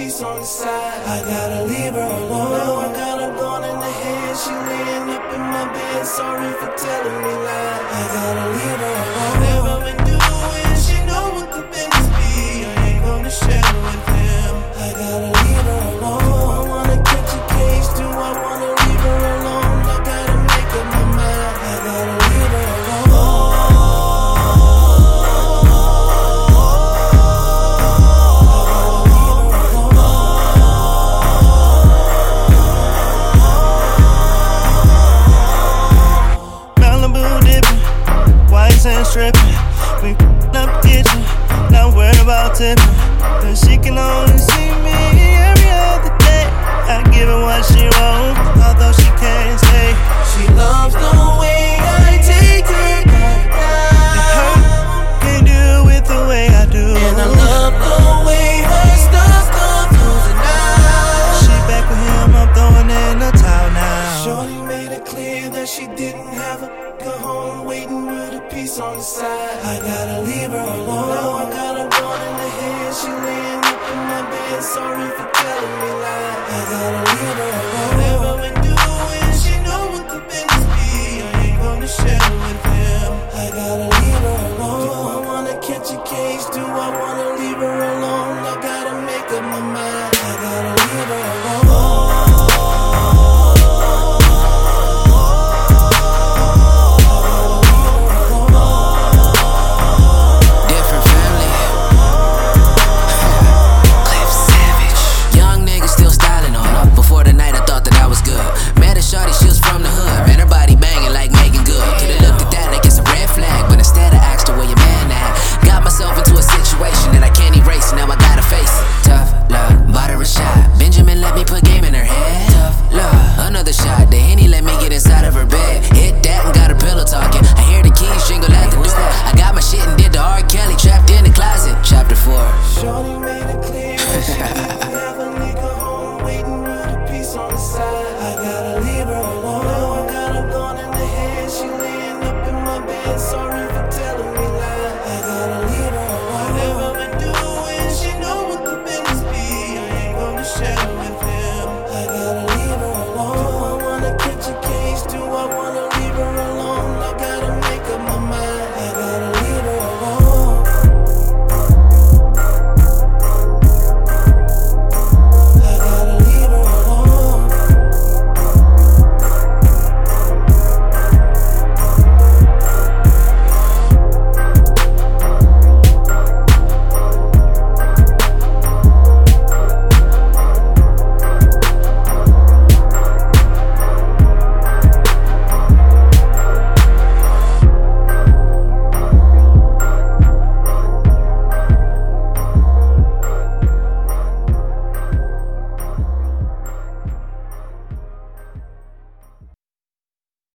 piece on the side. I gotta leave her alone. Now I got her gone in the head. She laying up in my bed. Sorry for telling me lies. I gotta leave her alone. Whatever we do, and she know what the business be. I ain't gonna share it with him. I gotta leave her alone. Do I wanna catch a case? Do I wanna leave her alone? I gotta make up my mind. I gotta leave her alone. And stripping, we up kitchen, not worried about tipping. Cause she can only see me every other day. I give her what she wants, although she can't stay. She loves the way I take her back down. It hurt, can't deal with the way I do. And I love the way her stuff comes losing out. She back with him, I'm throwing in the towel now. Shorty made it clear that she didn't have a good home, waiting with a piece on the side. I gotta leave her alone. Now I got her gone in the head. She laying up in my bed. Sorry for telling me lies. I gotta leave her alone.